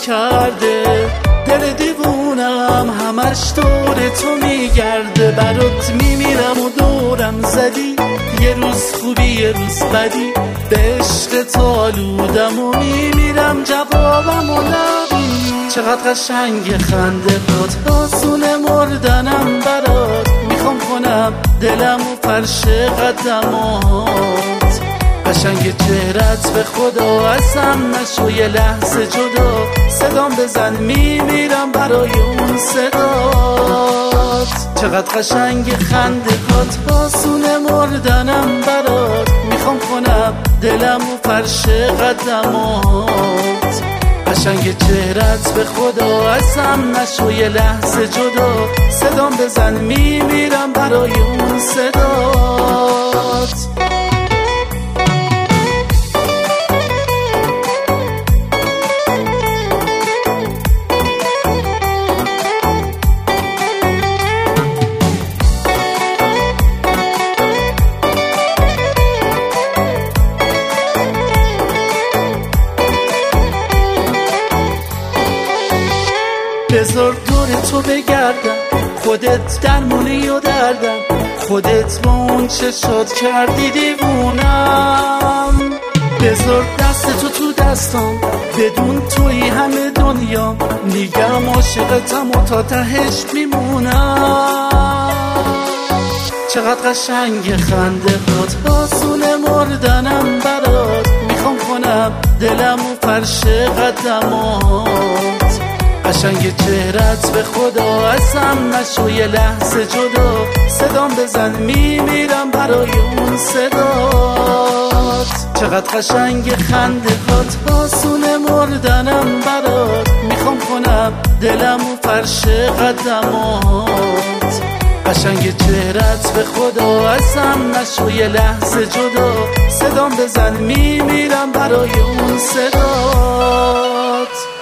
کرده، دل دیوونم همش دور تو میگرده. برات میمیرم و دورم زدی، یه روز خوبی یه روز بدی، به عشق تو آلودم و میمیرم جوابم و نبی. چقدر قشنگ خنده هات، آسونه مردنم برات، میخوام کنم دلم و فرش قدمات. قشنگ چهرت به خدا ازم نشو یه لحظه جدا، صدام بزن میمیرم برای اون صدات. چقدر قشنگ خنده هات، آسونه مردنم برات، میخوام کنم دلم و فرش قدمات. قشنگ چهرت به خدا ازم نشو یه لحظه جدا، صدام بزن میمیرم برای اون صدات. بذار دور تو بگردم، خودت درمونی و دردم، خودت با اون چشات کردی دیوونم. بذار دست تو دستم، بدون توی همه دنیا میگم عاشقتم و تا تهش میمونم. چقدر قشنگ خنده هات، آسونه مردنم برات، میخوام کنم دلم و فرش قدمات. قشنگ چهرت به خدا ازم نشو یه لحظه جدا، صدام بزن میمیرم برای اون صدات. چقدر قشنگ خنده هات، آسونه مردنم برات، میخوام کنم دلم و فرش قدمات. قشنگ چهرت به خدا ازم نشو یه لحظه جدا، صدام بزن میمیرم برای اون صدات.